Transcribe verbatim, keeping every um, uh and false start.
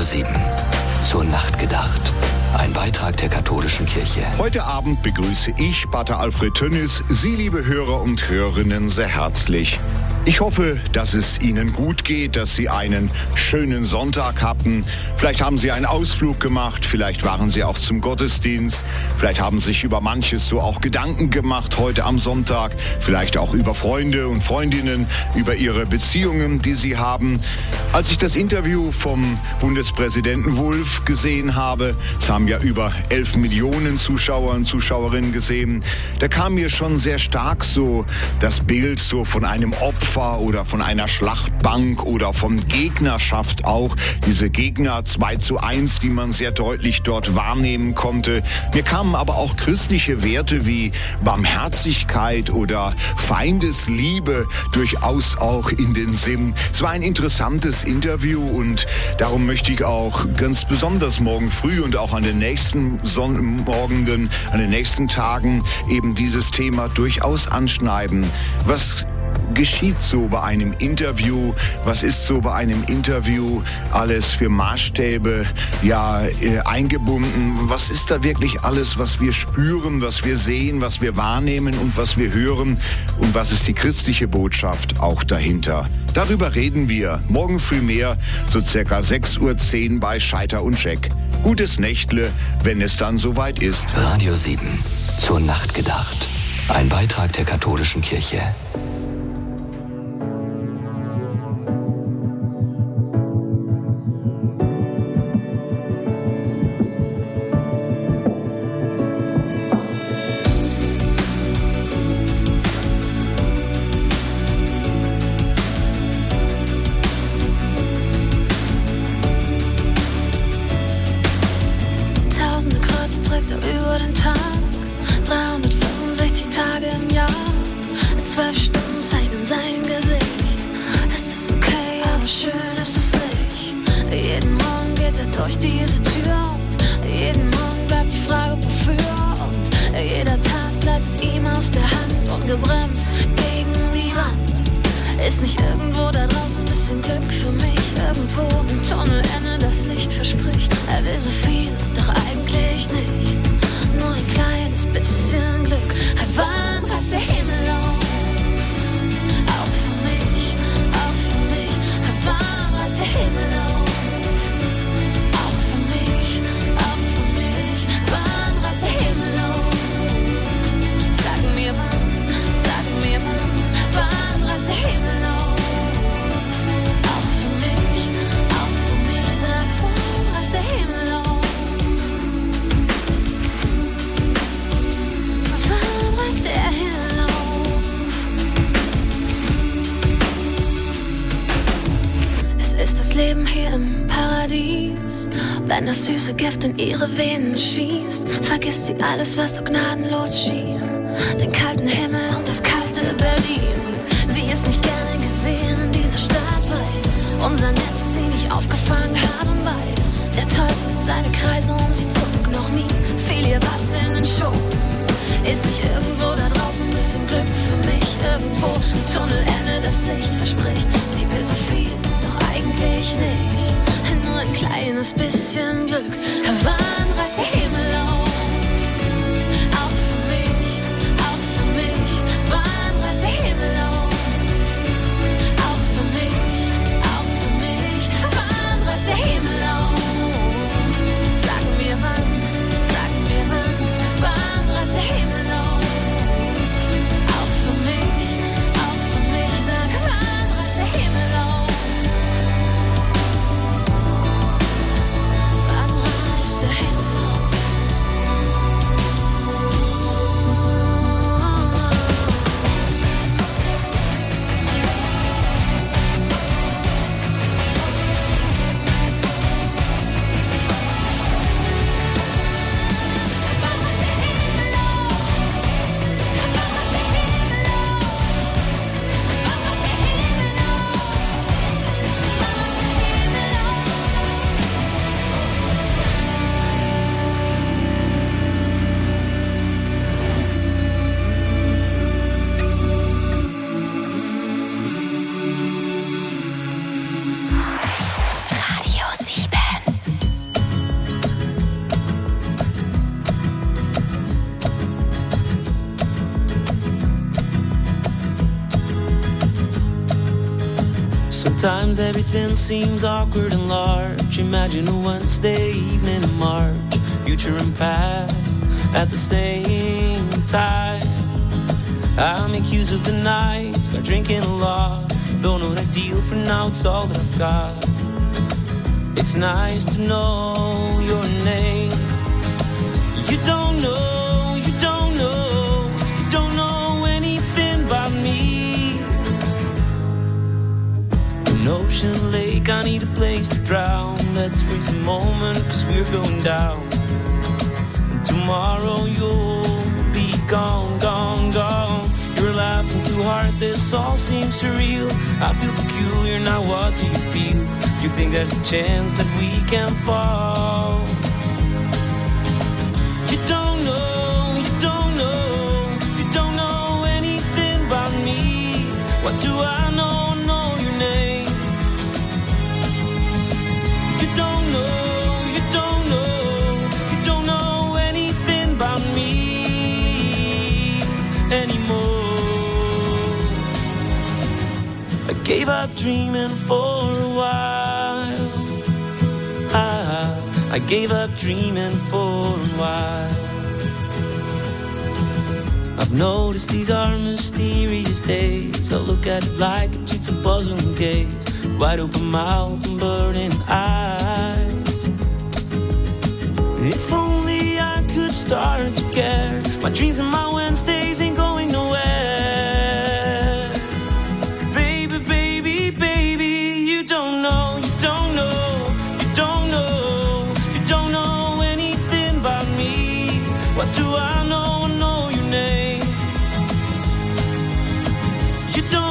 sieben. Zur Nacht gedacht. Ein Beitrag der katholischen Kirche. Heute Abend begrüße ich, Pater Alfred Tönnis, Sie, liebe Hörer und Hörerinnen, sehr herzlich. Ich hoffe, dass es Ihnen gut geht, dass Sie einen schönen Sonntag hatten. Vielleicht haben Sie einen Ausflug gemacht, vielleicht waren Sie auch zum Gottesdienst, vielleicht haben sich über manches so auch Gedanken gemacht heute am Sonntag, vielleicht auch über Freunde und Freundinnen, über ihre Beziehungen, die Sie haben. Als ich das Interview vom Bundespräsidenten Wulff gesehen habe, es haben ja über elf Millionen Zuschauer und Zuschauerinnen gesehen, da kam mir schon sehr stark so das Bild so von einem Opfer oder von einer Schlachtbank oder von Gegnerschaft auch. Diese Gegner zwei zu eins, die man sehr deutlich dort wahrnehmen konnte. Mir kamen aber auch christliche Werte wie Barmherzigkeit oder Feindesliebe durchaus auch in den Sinn. Es war ein interessantes Interview und darum möchte ich auch ganz besonders morgen früh und auch an den nächsten Sonnenmorgenden, an den nächsten Tagen eben dieses Thema durchaus anschneiden. Was geschieht so bei einem Interview? Was ist so bei einem Interview alles für Maßstäbe ja äh, eingebunden? Was ist da wirklich alles, was wir spüren, was wir sehen, was wir wahrnehmen und was wir hören? Und was ist die christliche Botschaft auch dahinter? Darüber reden wir morgen früh mehr, so circa sechs Uhr zehn bei Scheiter und Scheck. Gutes Nächtle, wenn es dann soweit ist. Radio sieben. Zur Nacht gedacht. Ein Beitrag der katholischen Kirche. Wenn das süße Gift in ihre Venen schießt, vergisst sie alles, was so gnadenlos schien. Den kalten Himmel und das kalte Berlin. Sie ist nicht gerne gesehen in dieser Stadt, weil unser Netz sie nicht aufgefangen hat und weil der Teufel seine Kreise um sie zog. Noch nie fiel ihr was in den Schoß. Ist nicht irgendwo da draußen ein bisschen Glück für mich? Irgendwo im Tunnelende das Licht verspricht. Sie will so viel, doch eigentlich nicht. Nur ein kleines bisschen Glück. Wann reißt der Himmel auf? Auch für mich, auch für mich. Wann reißt der Himmel auf? Auch für mich, auch für mich. Wann reißt der Himmel auf? Sag mir wann, sag mir wann. Wann reißt der Himmel auf? Auch für mich, auch für mich. Sag, wann reißt der Himmel auf? Sometimes everything seems awkward and large. Imagine a Wednesday evening in March, future and past at the same time. I make use of the night, start drinking a lot. Though not ideal for now, it's all that I've got. It's nice to know your name. You don't know, you don't know, you don't know anything about me. An ocean lake, I need a place to drown. Let's freeze a moment, cause we're going down. And tomorrow you'll be gone, gone, gone. You're laughing too hard, this all seems surreal. I feel peculiar, now what do you feel? You think there's a chance that we can fall? You don't know, you don't know, you don't know anything about me. What do I know, know your name? You don't know, you don't know, you don't know anything about me anymore. I gave up dreaming for a while. I, I gave up dreaming for a while. I've noticed these are mysterious days. I look at it like a jigsaw puzzle and gaze. Wide open mouth and burning eyes. If only I could start to care. My dreams and my Wednesdays ain't going nowhere. Do I know, know your name? You don't